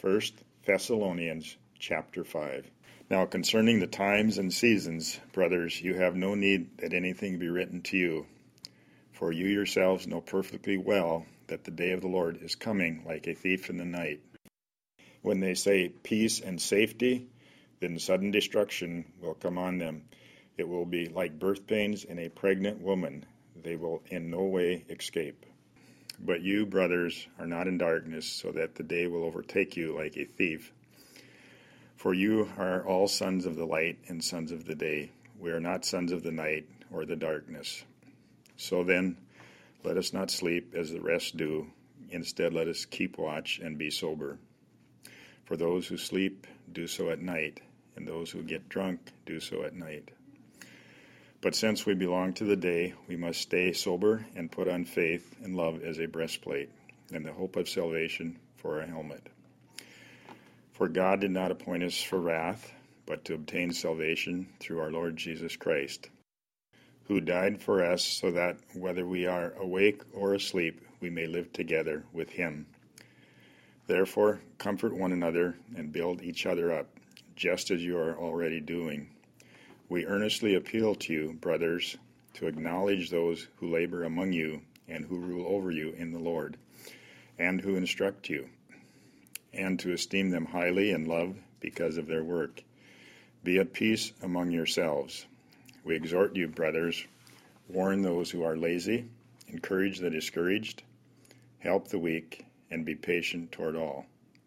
1 Thessalonians chapter 5. Now concerning the times and seasons, brothers, you have no need that anything be written to you, for you yourselves know perfectly well that the day of the Lord is coming like a thief in the night. When they say peace and safety, then sudden destruction will come on them. It will be like birth pains in a pregnant woman. They will in no way escape. But you, brothers, are not in darkness, so that the day will overtake you like a thief. For you are all sons of the light and sons of the day. We are not sons of the night or the darkness. So then, let us not sleep as the rest do. Instead, let us keep watch and be sober. For those who sleep do so at night, and those who get drunk do so at night. But since we belong to the day, we must stay sober and put on faith and love as a breastplate, and the hope of salvation for a helmet. For God did not appoint us for wrath, but to obtain salvation through our Lord Jesus Christ, who died for us so that whether we are awake or asleep, we may live together with him. Therefore, comfort one another and build each other up, just as you are already doing. We earnestly appeal to you, brothers, to acknowledge those who labor among you and who rule over you in the Lord, and who instruct you, and to esteem them highly in love because of their work. Be at peace among yourselves. We exhort you, brothers, warn those who are lazy, encourage the discouraged, help the weak, and be patient toward all.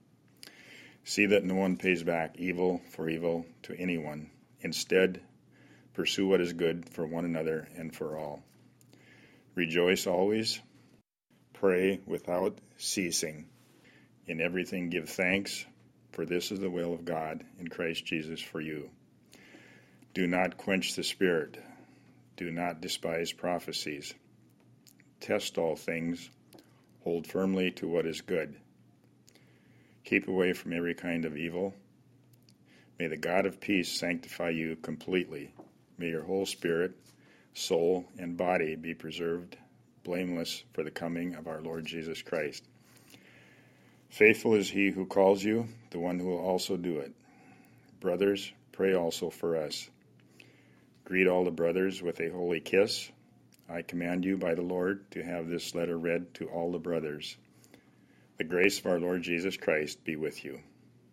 See that no one pays back evil for evil to anyone. Instead, pursue what is good for one another and for all. Rejoice always. Pray without ceasing. In everything give thanks, for this is the will of God in Christ Jesus for you. Do not quench the spirit. Do not despise prophecies. Test all things. Hold firmly to what is good. Keep away from every kind of evil. May the God of peace sanctify you completely. May your whole spirit, soul, and body be preserved blameless for the coming of our Lord Jesus Christ. Faithful is he who calls you, the one who will also do it. Brothers, pray also for us. Greet all the brothers with a holy kiss. I command you by the Lord to have this letter read to all the brothers. The grace of our Lord Jesus Christ be with you.